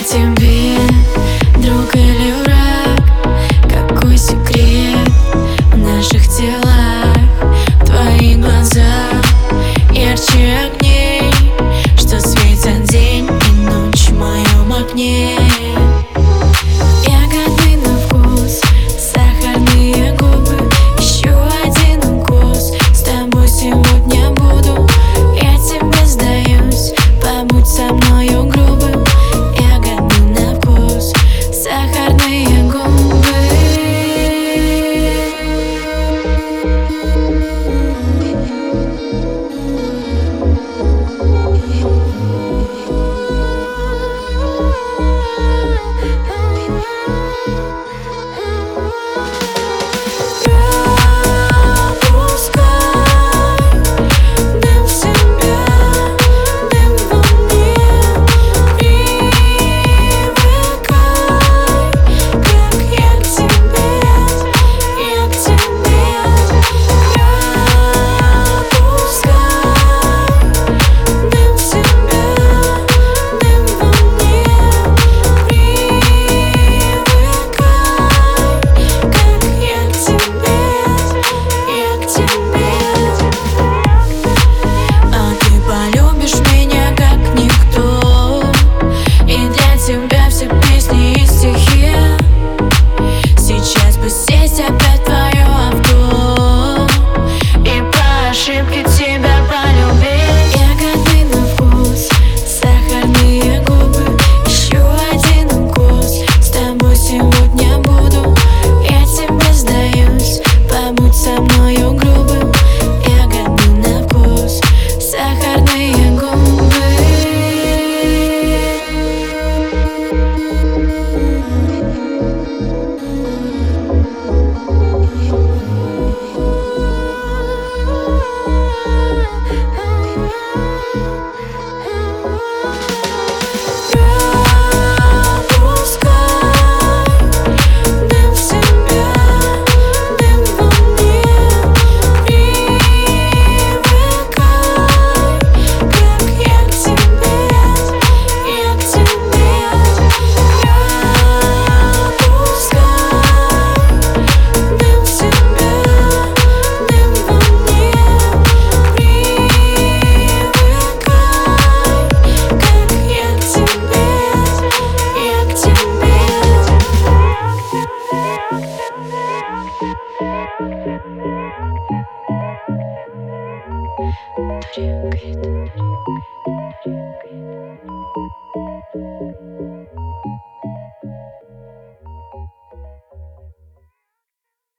тебе друг или враг? Какой секрет в наших телах? Твои глаза ярче огней, что светят день и ночь в моем окне. Ягодный на вкус, сахарные губы, еще один укус. С тобой сегодня буду, я тебе сдаюсь. Побудь со мною грубым. Ягодный на вкус, сахарные губы. Опять твое авто, и по ошибке тебя полюбить. Ягодный на вкус, сахарные губы, еще один укус. С тобой сегодня буду, я тебе сдаюсь. Побудь со мною грубым. Ягодный на вкус, сахарные губы. Дрюкает.